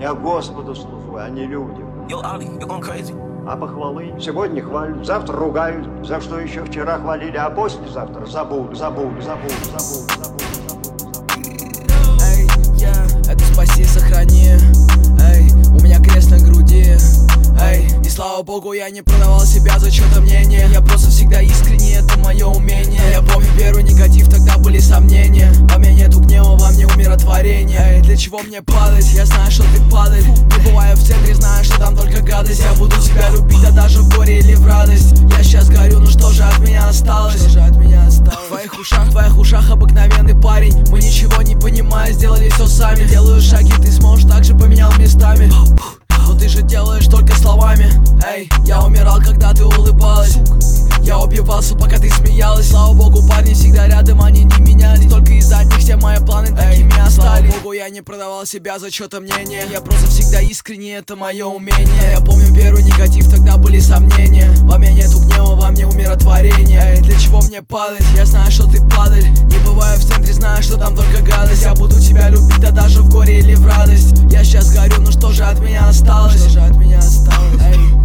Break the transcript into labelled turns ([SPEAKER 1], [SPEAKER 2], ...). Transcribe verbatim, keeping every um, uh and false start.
[SPEAKER 1] Я Господу служу, а не людям.
[SPEAKER 2] Yo, Ali, you're going crazy.
[SPEAKER 1] А похвалы сегодня хвалят, завтра ругают, за что еще вчера хвалили, а послезавтра забудут, забудут, забудут, забудут, забудут.
[SPEAKER 3] Эй, я, это спаси, сохрани. Эй, у меня крест на груди. Эй, и слава богу, я не продавал себя за чьё-то мнение. Я просто всегда искренне, это мое умение. Я помню первый негатив, тогда были сомнения. Во мне нету гнева, во мне умиротворение. Эй, для чего мне падать? Я знаю, что ты падаль. Не бываю в центре, знаю, что там только гадость. Я буду тебя любить, а даже в горе или в радость. Я сейчас горю, ну что же от меня осталось? Что же от меня осталось? В твоих ушах, в твоих ушах обыкновенный парень. Мы ничего не понимая, сделали все сами. Делаю шаги, ты сможешь, так же поменял местами. Но ты же делаешь только словами. Эй, я умирал, когда ты улыбалась. Я убивался, пока ты смеялась. Слава богу, парни всегда рядом, они не менялись. Только из-за них все мои планы такими остались. Слава богу, я не продавал себя за чьё-то мнение. Я просто всегда искренне, это мое умение. Я помню первый негатив, тогда были сомнения. Во мне нету гнева, во мне умиротворение. Эй, для чего мне падать? Я знаю, что ты падаль. Не бываю в центре, знаю, что там только гадость. Я буду тебя любить, а даже в горе или в радость. Я сейчас горю, ну что же от меня осталось? Что же от меня осталось? Эй.